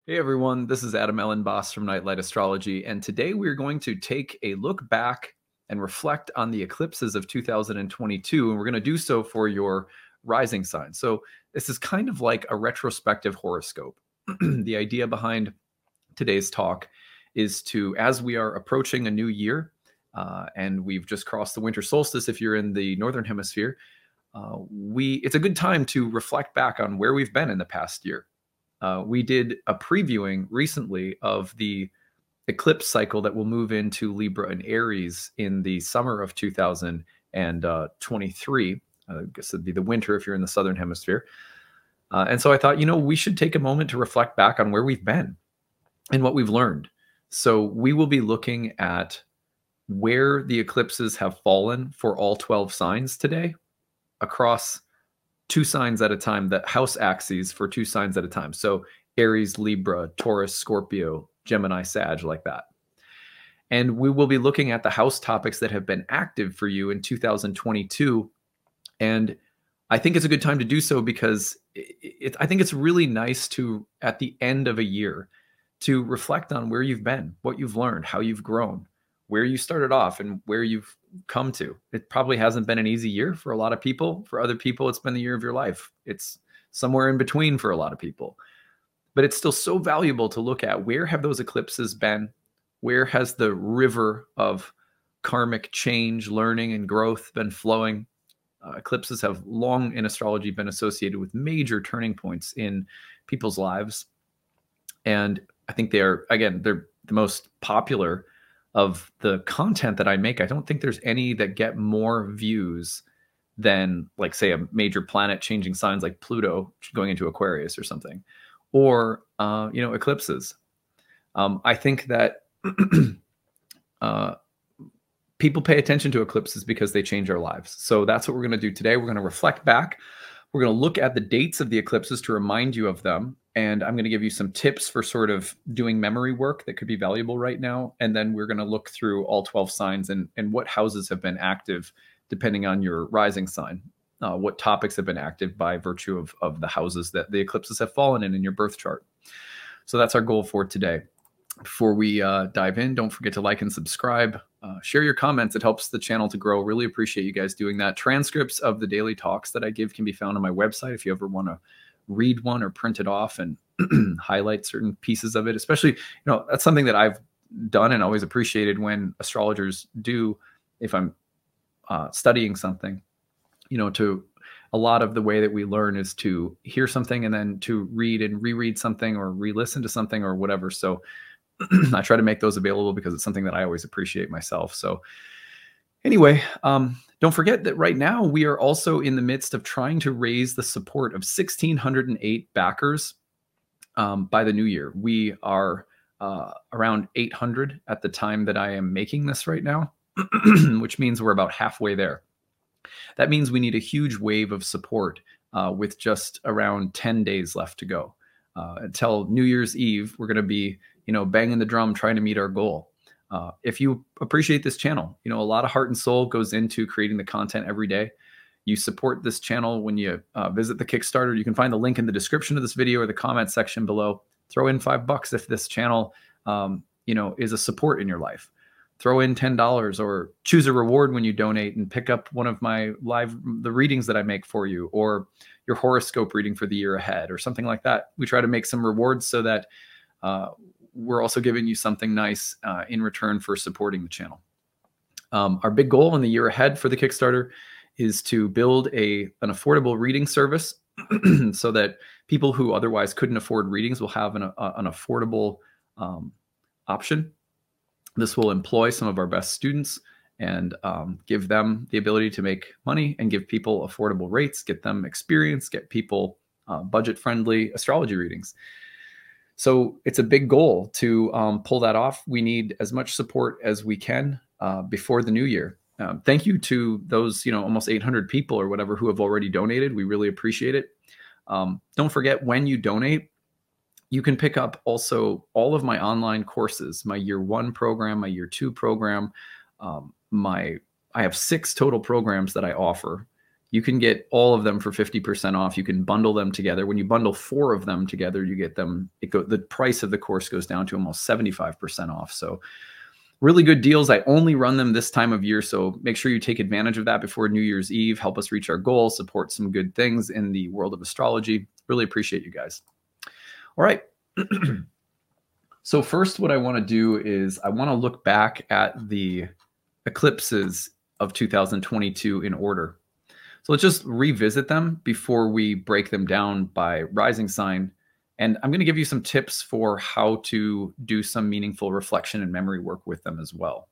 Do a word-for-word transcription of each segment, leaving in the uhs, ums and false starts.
Hey everyone, this is Adam Ellenboss from Nightlight Astrology, and today we're going to take a look back and reflect on the eclipses of two thousand twenty-two, and we're going to do so for your rising sign. So this is kind of like a retrospective horoscope. The idea behind today's talk is to, as we are approaching a new year, uh, and we've just crossed the winter solstice if you're in the northern hemisphere, uh, we it's a good time to reflect back on where we've been in the past year. Uh, we did a previewing recently of the eclipse cycle that will move into Libra and Aries in the summer of two thousand twenty-three. I guess it'd be the winter if you're in the southern hemisphere. Uh, and so I thought, you know, we should take a moment to reflect back on where we've been and what we've learned. So we will be looking at where the eclipses have fallen for all twelve signs today across two signs at a time, the house axes for two signs at a time. So Aries, Libra, Taurus, Scorpio, Gemini, Sag, like that. And we will be looking at the house topics that have been active for you in two thousand twenty-two. And I think it's a good time to do so because it, it, I think it's really nice to, at the end of a year, to reflect on where you've been, what you've learned, how you've grown, where you started off and where you've come to. It probably hasn't been an easy year for a lot of people. For other people, it's been the year of your life. It's somewhere in between for a lot of people. But it's still so valuable to look at where have those eclipses been? Where has the river of karmic change, learning, and growth been flowing? Uh, eclipses have long in astrology been associated with major turning points in people's lives. And I think they're, again, they're the most popular of the content that I make. I don't think there's any that get more views than, like, say, a major planet changing signs like Pluto going into Aquarius or something, or, uh, you know, eclipses. Um, I think that uh, people pay attention to eclipses because they change our lives. So that's what we're going to do today. We're going to reflect back. We're going to look at the dates of the eclipses to remind you of them. And I'm going to give you some tips for sort of doing memory work that could be valuable right now. And then we're going to look through all twelve signs and, and what houses have been active depending on your rising sign, uh, what topics have been active by virtue of, of the houses that the eclipses have fallen in in your birth chart. So that's our goal for today. Before we uh, dive in, don't forget to like and subscribe. Uh, share your comments. It helps the channel to grow. Really appreciate you guys doing that. Transcripts of the daily talks that I give can be found on my website if you ever want to read one or print it off and highlight certain pieces of it. Especially, you know, that's something that I've done and always appreciated when astrologers do if I'm uh, studying something. You know, to a lot of the way that we learn is to hear something and then to read and reread something or re-listen to something or whatever. So I try to make those available because it's something that I always appreciate myself. So anyway, um, don't forget that right now we are also in the midst of trying to raise the support of one thousand six hundred eight backers um, by the new year. We are uh, around eight hundred at the time that I am making this right now, which means we're about halfway there. That means we need a huge wave of support uh, with just around ten days left to go. Uh, until New Year's Eve, we're going to be, you know, banging the drum trying to meet our goal. Uh, if you appreciate this channel, you know, a lot of heart and soul goes into creating the content every day. You support this channel when you uh, visit the Kickstarter. You can find the link in the description of this video or the comment section below. Throw in five bucks if this channel, um, you know, is a support in your life. Throw in ten dollars or choose a reward when you donate and pick up one of my live, the readings that I make for you, or your horoscope reading for the year ahead or something like that. We try to make some rewards so that uh, we're also giving you something nice uh, in return for supporting the channel. Um, our big goal in the year ahead for the Kickstarter is to build a an affordable reading service so that people who otherwise couldn't afford readings will have an, a, an affordable um, option. This will employ some of our best students and um, give them the ability to make money and give people affordable rates, get them experience, get people uh, budget-friendly astrology readings. So it's a big goal to um, pull that off. We need as much support as we can uh, before the new year. Um, thank you to those, you know, almost eight hundred people or whatever who have already donated. We really appreciate it. Um, don't forget, when you donate, you can pick up also all of my online courses, my year one program, my year two program. Um, my I have six total programs that I offer. You can get all of them for fifty percent off. You can bundle them together. When you bundle four of them together, you get them, it go, the price of the course goes down to almost seventy-five percent off. So really good deals. I only run them this time of year. So make sure you take advantage of that before New Year's Eve. Help us reach our goal, support some good things in the world of astrology. Really appreciate you guys. All right. So first, what I want to do is I want to look back at the eclipses of two thousand twenty-two in order. So let's just revisit them before we break them down by rising sign. And I'm going to give you some tips for how to do some meaningful reflection and memory work with them as well.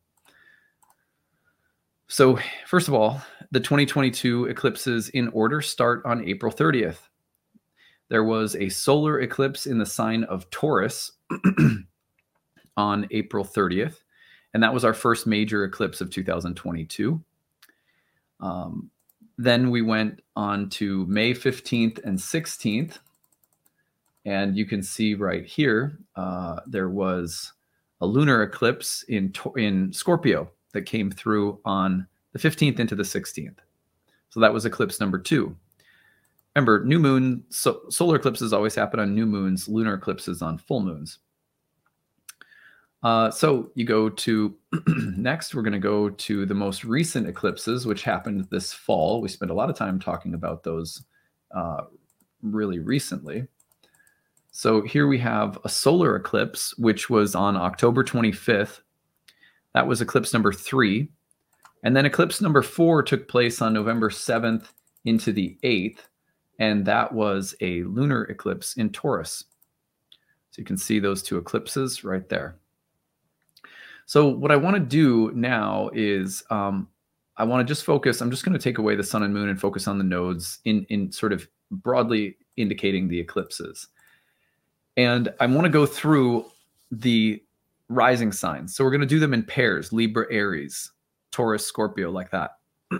So first of all, the twenty twenty-two eclipses in order start on April thirtieth. There was a solar eclipse in the sign of Taurus on April thirtieth. And that was our first major eclipse of two thousand twenty-two. Um, Then we went on to May fifteenth and sixteenth. And you can see right here, uh, there was a lunar eclipse in, in Scorpio that came through on the fifteenth into the sixteenth. So that was eclipse number two. Remember, new moon, so solar eclipses always happen on new moons, lunar eclipses on full moons. Uh, so you go to, next, we're going to go to the most recent eclipses, which happened this fall. We spent a lot of time talking about those uh, really recently. So here we have a solar eclipse, which was on October twenty-fifth. That was eclipse number three. And then eclipse number four took place on November seventh into the eighth. And that was a lunar eclipse in Taurus. So you can see those two eclipses right there. So what I want to do now is um, I want to just focus, I'm just going to take away the sun and moon and focus on the nodes in, in sort of broadly indicating the eclipses. And I want to go through the rising signs. So we're going to do them in pairs, Libra, Aries, Taurus, Scorpio, like that.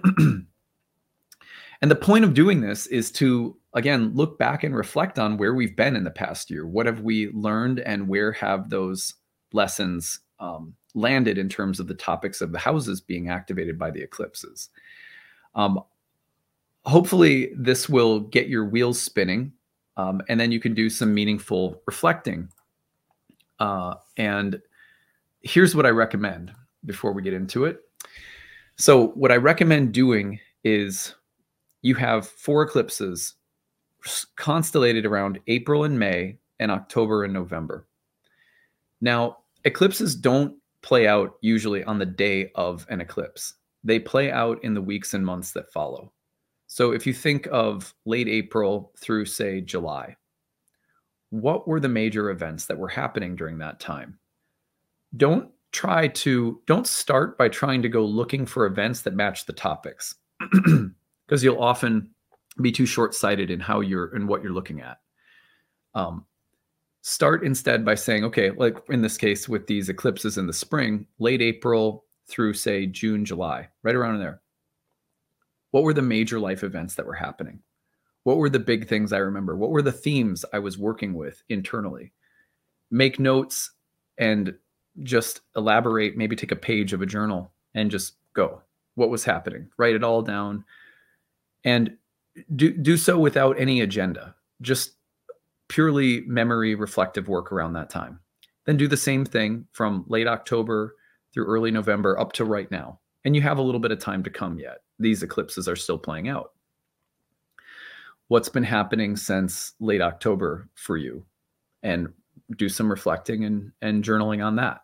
And the point of doing this is to, again, look back and reflect on where we've been in the past year. What have we learned and where have those lessons um, landed in terms of the topics of the houses being activated by the eclipses? Um, hopefully this will get your wheels spinning, um, and then you can do some meaningful reflecting. Uh, and here's what I recommend before we get into it. So what I recommend doing is you have four eclipses constellated around April and May and October and November. Now, eclipses don't play out usually on the day of an eclipse. They play out in the weeks and months that follow. So if you think of late April through, say, July, what were the major events that were happening during that time? Don't try to, don't start by trying to go looking for events that match the topics, because you'll often be too short-sighted in how you're, in what you're looking at. Um, Start instead by saying, okay, like in this case with these eclipses in the spring, late April through, say, June, July, right around in there. What were the major life events that were happening? What were the big things I remember? What were the themes I was working with internally? Make notes and just elaborate, maybe take a page of a journal and just go. What was happening? Write it all down and do, do so without any agenda. Just purely memory reflective work around that time. Then do the same thing from late October through early November up to right now. And you have a little bit of time to come yet. These eclipses are still playing out. What's been happening since late October for you? And do some reflecting and, and journaling on that.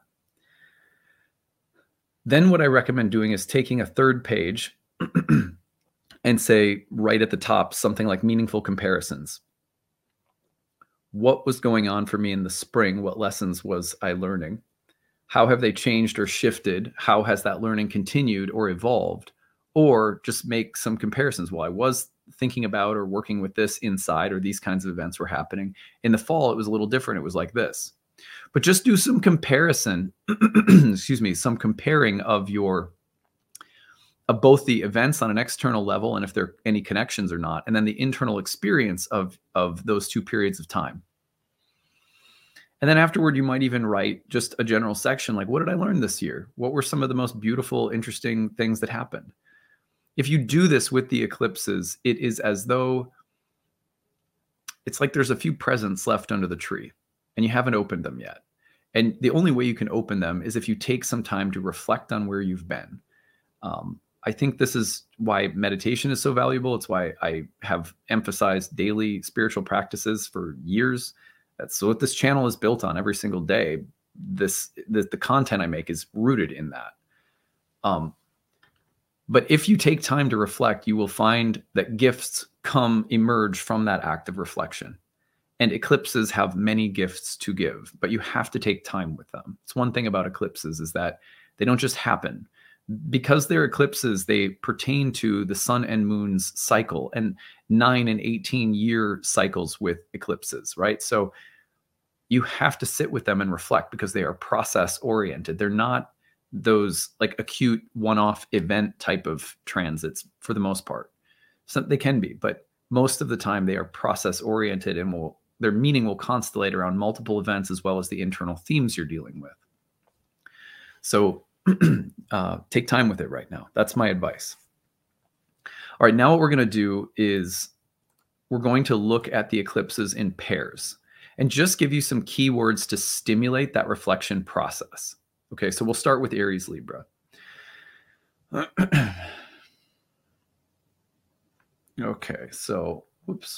Then what I recommend doing is taking a third page and say right at the top something like meaningful comparisons. What was going on for me in the spring? What lessons was I learning? How have they changed or shifted? How has that learning continued or evolved? Or just make some comparisons. Well, I was thinking about or working with this inside, or these kinds of events were happening. In the fall, it was a little different. It was like this. But just do some comparison, excuse me, some comparing of your, of both the events on an external level and if there are any connections or not, and then the internal experience of, of those two periods of time. And then afterward, you might even write just a general section like, what did I learn this year? What were some of the most beautiful, interesting things that happened? if you do this with the eclipses, it is as though it's like there's a few presents left under the tree and you haven't opened them yet. And the only way you can open them is if you take some time to reflect on where you've been. Um, I think this is why meditation is so valuable. It's why I have emphasized daily spiritual practices for years. That's what this channel is built on every single day. This, the, the content I make is rooted in that. Um, but if you take time to reflect, you will find that gifts come, emerge from that act of reflection. And eclipses have many gifts to give, but you have to take time with them. It's one thing about eclipses is that they don't just happen. Because they're eclipses, they pertain to the sun and moon's cycle, and nine and eighteen year cycles with eclipses, right? So you have to sit with them and reflect because they are process oriented. They're not those like acute one-off event type of transits for the most part. So they can be, but most of the time they are process oriented and will their meaning will constellate around multiple events as well as the internal themes you're dealing with. So uh, take time with it right now. That's my advice. All right, now what we're going to do is we're going to look at the eclipses in pairs and just give you some keywords to stimulate that reflection process. Okay, so we'll start with Aries Libra. Okay, so, whoops.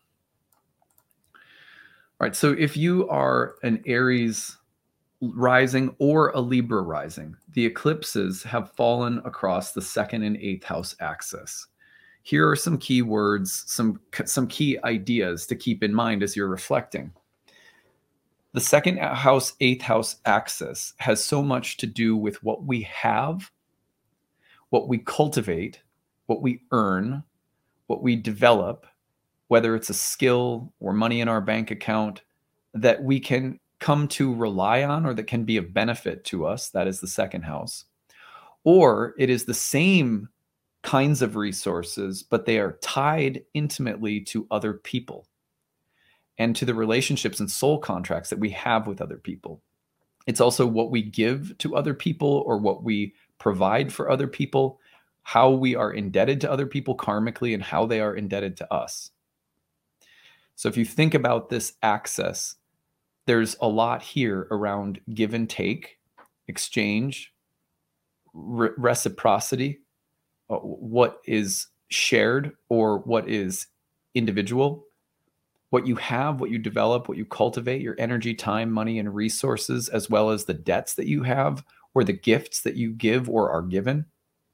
All right, so if you are an Aries rising or a Libra rising, the eclipses have fallen across the second and eighth house axis. Here are some key words, some, some key ideas to keep in mind as you're reflecting. The second house, eighth house axis has so much to do with what we have, what we cultivate, what we earn, what we develop, whether it's a skill or money in our bank account that we can come to rely on or that can be of benefit to us. That is the second house. Or it is the same kinds of resources, but they are tied intimately to other people and to the relationships and soul contracts that we have with other people. It's also what we give to other people or what we provide for other people, how we are indebted to other people karmically and how they are indebted to us. So if you think about this axis, there's a lot here around give and take, exchange, re- reciprocity, uh, what is shared or what is individual, what you have, what you develop, what you cultivate, your energy, time, money, and resources, as well as the debts that you have or the gifts that you give or are given.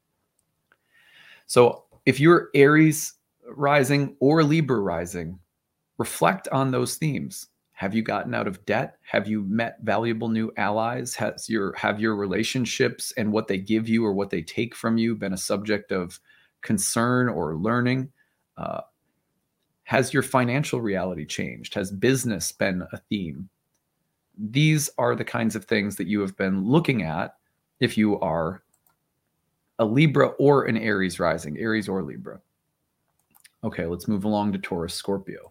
So if you're Aries rising or Libra rising, reflect on those themes. Have you gotten out of debt? Have you met valuable new allies? Has your, have your relationships and what they give you or what they take from you been a subject of concern or learning? Uh, has your financial reality changed? Has business been a theme? These are the kinds of things that you have been looking at if you are a Libra or an Aries rising, Aries or Libra. Okay, let's move along to Taurus, Scorpio.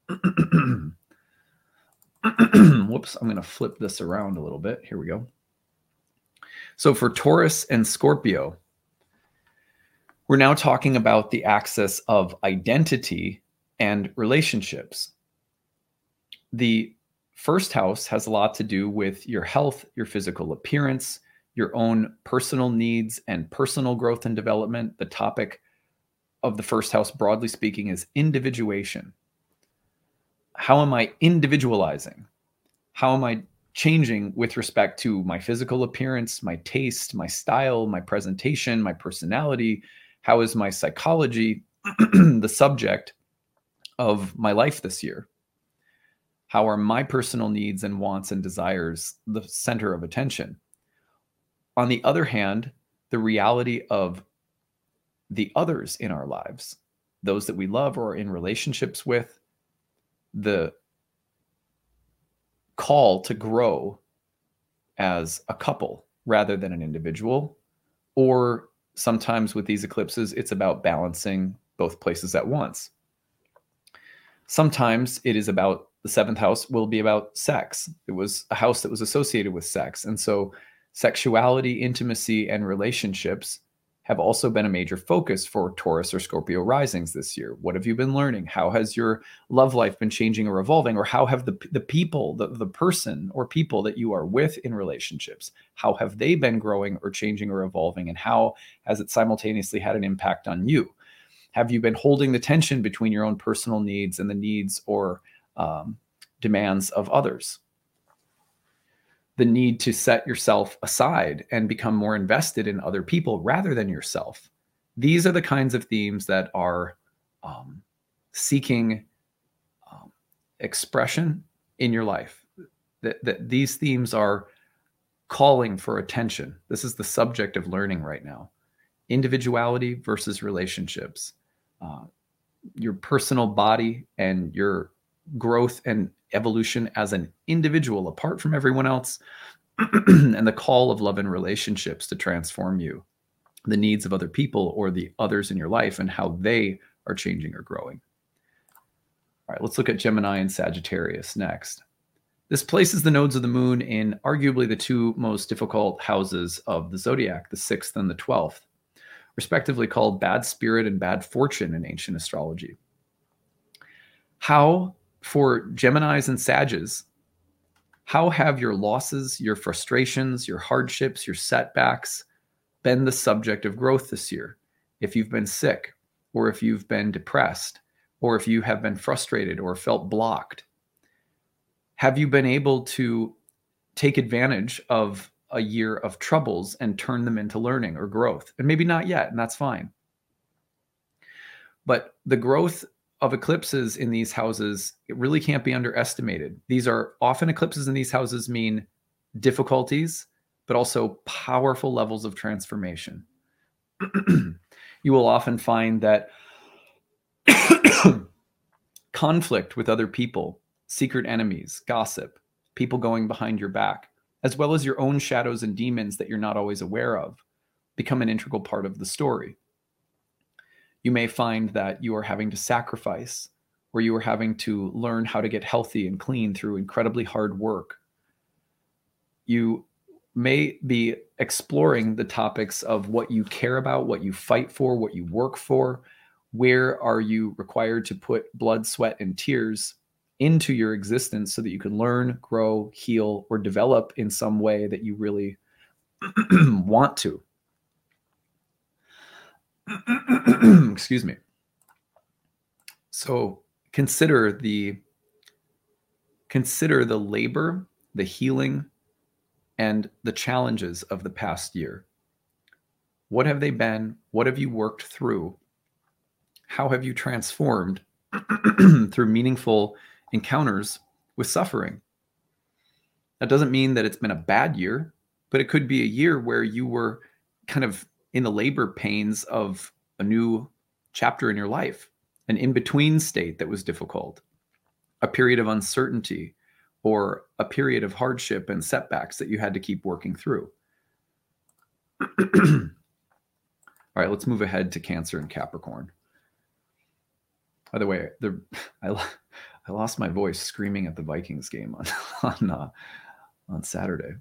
Whoops, I'm going to flip this around a little bit. Here we go. So for Taurus and Scorpio, we're now talking about the axis of identity and relationships. The first house has a lot to do with your health, your physical appearance, your own personal needs and personal growth and development. The topic of the first house, broadly speaking, is individuation. How am I individualizing? How am I changing with respect to my physical appearance, my taste, my style, my presentation, my personality? How is my psychology the subject of my life this year? How are my personal needs and wants and desires the center of attention? On the other hand, the reality of the others in our lives, those that we love or are in relationships with, the call to grow as a couple rather than an individual, or sometimes with these eclipses, it's about balancing both places at once. Sometimes it is about the seventh house will be about sex. It was a house that was associated with sex. And so sexuality, intimacy, and relationships have also been a major focus for Taurus or Scorpio risings this year. What have you been learning? How has your love life been changing or evolving? Or how have the, the people, the, the person or people that you are with in relationships, how have they been growing or changing or evolving? And how has it simultaneously had an impact on you? Have you been holding the tension between your own personal needs and the needs or um, demands of others? The need to set yourself aside and become more invested in other people rather than yourself. These are the kinds of themes that are um, seeking um, expression in your life. That, that these themes are calling for attention. This is the subject of learning right now. Individuality versus relationships. Uh, your personal body and your growth and evolution as an individual apart from everyone else, and the call of love and relationships to transform you, the needs of other people or the others in your life and how they are changing or growing. All right, let's look at Gemini and Sagittarius next. This places the nodes of the moon in arguably the two most difficult houses of the zodiac, the sixth and the twelfth, respectively called bad spirit and bad fortune in ancient astrology. How, for Geminis and Sages, how have your losses, your frustrations, your hardships, your setbacks been the subject of growth this year? If you've been sick, or if you've been depressed, or if you have been frustrated or felt blocked, have you been able to take advantage of a year of troubles and turn them into learning or growth? And maybe not yet, and that's fine. But the growth of eclipses in these houses, it really can't be underestimated. These are often eclipses in these houses mean difficulties, but also powerful levels of transformation. You will often find that conflict with other people, secret enemies, gossip, people going behind your back, as well as your own shadows and demons that you're not always aware of, become an integral part of the story. You may find that you are having to sacrifice, or you are having to learn how to get healthy and clean through incredibly hard work. You may be exploring the topics of what you care about, what you fight for, what you work for. Where are you required to put blood, sweat, and tears into your existence so that you can learn, grow, heal, or develop in some way that you really want to? Excuse me. So consider the consider the labor, the healing, and the challenges of the past year. What have they been? What have you worked through? How have you transformed through meaningful encounters with suffering? That doesn't mean that it's been a bad year, but it could be a year where you were kind of in the labor pains of a new chapter in your life, an in-between state that was difficult, a period of uncertainty, or a period of hardship and setbacks that you had to keep working through. All right, let's move ahead to Cancer and Capricorn. By the way, the I, I lost my voice screaming at the Vikings game on on, uh, on Saturday.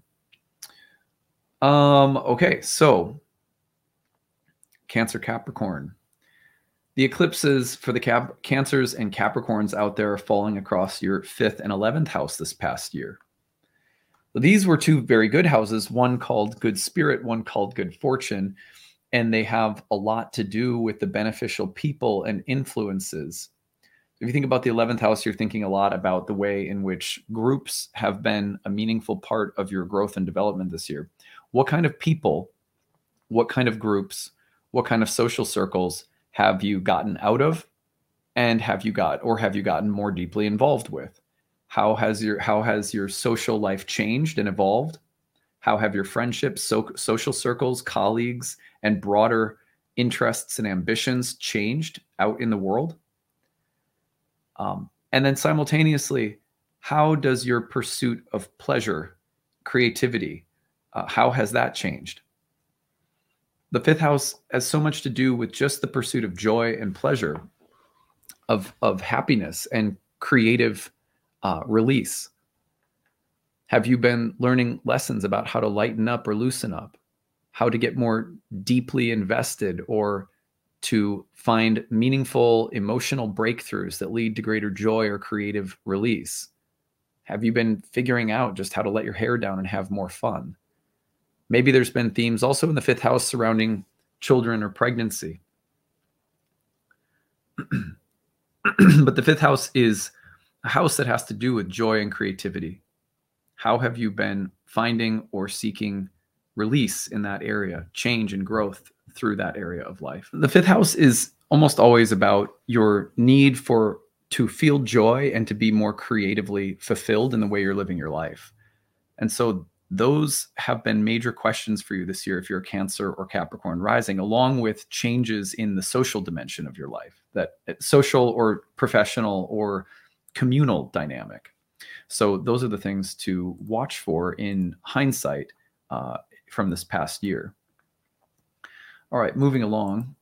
Um, okay, so Cancer, Capricorn. The eclipses for the Cap- Cancers and Capricorns out there are falling across your fifth and eleventh house this past year. These were two very good houses, one called Good Spirit, one called Good Fortune, and they have a lot to do with the beneficial people and influences. If you think about the eleventh house, you're thinking a lot about the way in which groups have been a meaningful part of your growth and development this year. What kind of people, what kind of groups, what kind of social circles have you gotten out of, and have you got, or have you gotten more deeply involved with? How has your how has your social life changed and evolved? How have your friendships, so, social circles, colleagues, and broader interests and ambitions changed out in the world? Um, and then simultaneously, how does your pursuit of pleasure, creativity, uh, how has that changed? The fifth house has so much to do with just the pursuit of joy and pleasure, of, of happiness and creative uh, release. Have you been learning lessons about how to lighten up or loosen up? how to get more deeply invested, or to find meaningful emotional breakthroughs that lead to greater joy or creative release? Have you been figuring out just how to let your hair down and have more fun? Maybe there's been themes also in the fifth house surrounding children or pregnancy. But the fifth house is a house that has to do with joy and creativity. How have you been finding or seeking release in that area, change and growth through that area of life? The fifth house is almost always about your need for to feel joy and to be more creatively fulfilled in the way you're living your life. And so those have been major questions for you this year if you're a Cancer or Capricorn rising, along with changes in the social dimension of your life, that social or professional or communal dynamic. So those are the things to watch for in hindsight uh, from this past year. All right, moving along,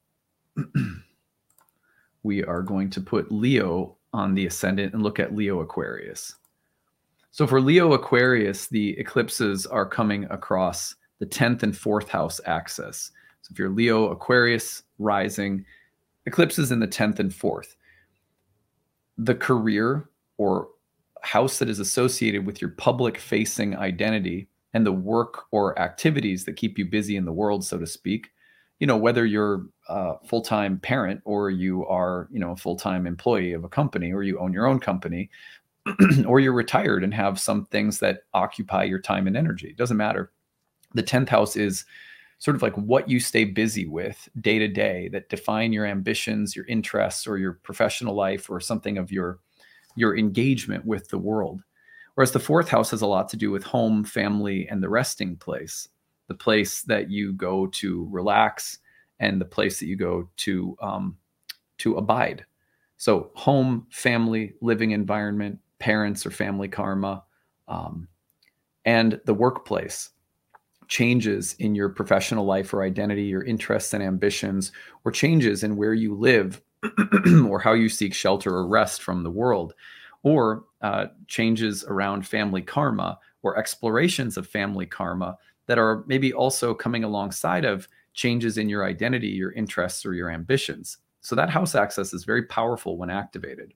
we are going to put Leo on the ascendant and look at Leo Aquarius. So for Leo Aquarius, the eclipses are coming across the tenth and fourth house axis. So if you're Leo Aquarius rising, eclipses in the tenth and fourth. The career or house that is associated with your public facing identity and the work or activities that keep you busy in the world, so to speak, you know, whether you're a full-time parent or you are, you know, a full-time employee of a company, or you own your own company, or you're retired and have some things that occupy your time and energy. It doesn't matter. The tenth house is sort of like what you stay busy with day to day that define your ambitions, your interests, or your professional life, or something of your, your engagement with the world. Whereas the fourth house has a lot to do with home, family, and the resting place, the place that you go to relax and the place that you go to, um, to abide. So home, family, living environment, parents or family karma, um, and the workplace, changes in your professional life or identity, your interests and ambitions, or changes in where you live or how you seek shelter or rest from the world, or uh, changes around family karma or explorations of family karma that are maybe also coming alongside of changes in your identity, your interests, or your ambitions. So that house axis is very powerful when activated.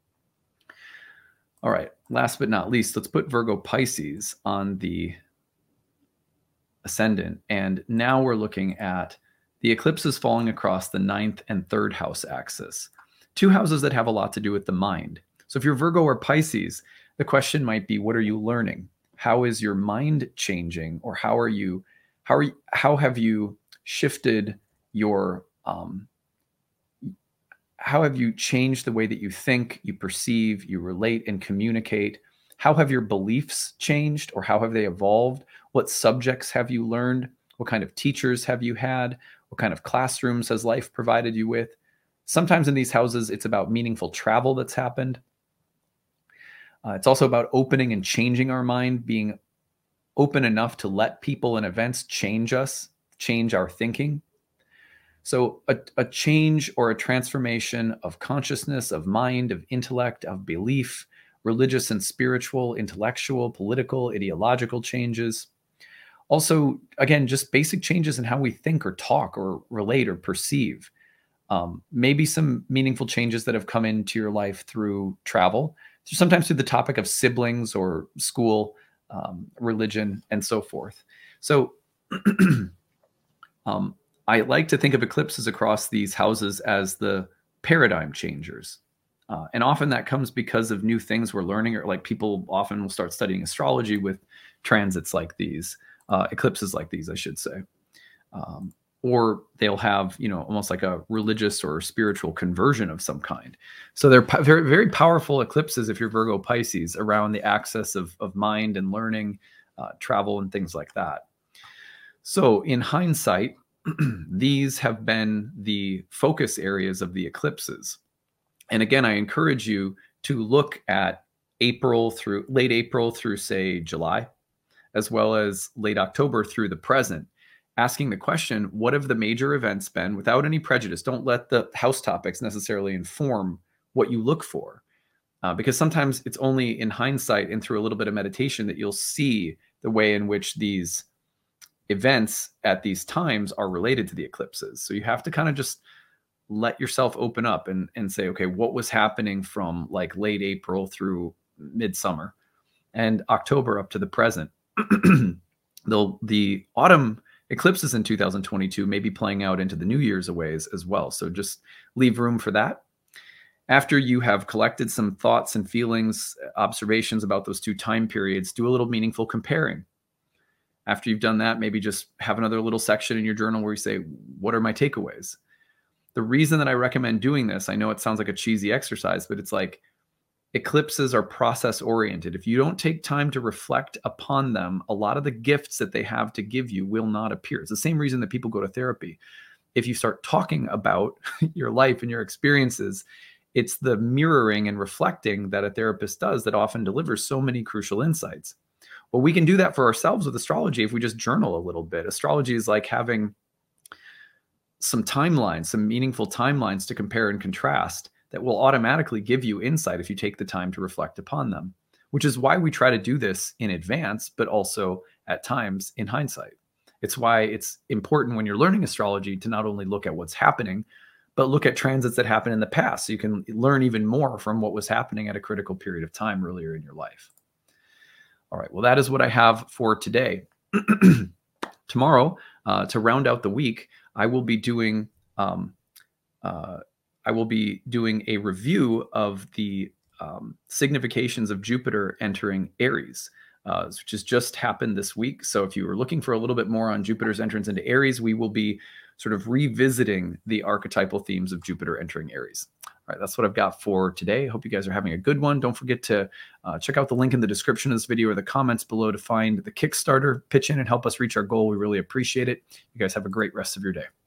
All right, last but not least, let's put Virgo Pisces on the ascendant. And now we're looking at the eclipses falling across the ninth and third house axis, two houses that have a lot to do with the mind. So if you're Virgo or Pisces, the question might be, what are you learning? How is your mind changing? Or how are you, how are you, how have you shifted your, um, how have you changed the way that you think, you perceive, you relate, and communicate? How have your beliefs changed, or how have they evolved? What subjects have you learned? What kind of teachers have you had? What kind of classrooms has life provided you with? Sometimes in these houses, it's about meaningful travel that's happened. Uh, it's also about opening and changing our mind, being open enough to let people and events change us, change our thinking. So a, a change or a transformation of consciousness, of mind, of intellect, of belief, religious and spiritual, intellectual, political, ideological changes. Also, again, just basic changes in how we think or talk or relate or perceive. Um, maybe some meaningful changes that have come into your life through travel, sometimes through the topic of siblings or school, um, religion, and so forth. So um, I like to think of eclipses across these houses as the paradigm changers. Uh, and often that comes because of new things we're learning, or like people often will start studying astrology with transits like these, uh, eclipses like these, I should say. Um, or they'll have, you know, almost like a religious or spiritual conversion of some kind. So they're po- very, very powerful eclipses if you're Virgo Pisces, around the axis of, of mind and learning, uh, travel, and things like that. So in hindsight, these have been the focus areas of the eclipses. And again, I encourage you to look at April through late April through, say, July, as well as late October through the present, asking the question, what have the major events been, without any prejudice? Don't let the house topics necessarily inform what you look for, uh, because sometimes it's only in hindsight and through a little bit of meditation that you'll see the way in which these events at these times are related to the eclipses. So you have to kind of just let yourself open up and, and say, okay, what was happening from like late April through midsummer and October up to the present? the, the autumn eclipses in two thousand twenty-two may be playing out into the New Year's a ways as well. So just leave room for that. After you have collected some thoughts and feelings, observations about those two time periods, do a little meaningful comparing. After you've done that, maybe just have another little section in your journal where you say, what are my takeaways? The reason that I recommend doing this, I know it sounds like a cheesy exercise, but it's like eclipses are process oriented. If you don't take time to reflect upon them, a lot of the gifts that they have to give you will not appear. It's the same reason that people go to therapy. If you start talking about your life and your experiences, it's the mirroring and reflecting that a therapist does that often delivers so many crucial insights. Well, we can do that for ourselves with astrology if we just journal a little bit. Astrology is like having some timelines, some meaningful timelines to compare and contrast that will automatically give you insight if you take the time to reflect upon them, which is why we try to do this in advance, but also at times in hindsight. It's why it's important when you're learning astrology to not only look at what's happening, but look at transits that happen in the past so you can learn even more from what was happening at a critical period of time earlier in your life. All right, well, that is what I have for today. Tomorrow, uh, to round out the week, I will be doing um, uh, I will be doing a review of the um, significations of Jupiter entering Aries, uh, which has just happened this week. So if you were looking for a little bit more on Jupiter's entrance into Aries, we will be sort of revisiting the archetypal themes of Jupiter entering Aries. All right, that's what I've got for today. I hope you guys are having a good one. Don't forget to uh, check out the link in the description of this video or the comments below to find the Kickstarter. Pitch in and help us reach our goal. We really appreciate it. You guys have a great rest of your day.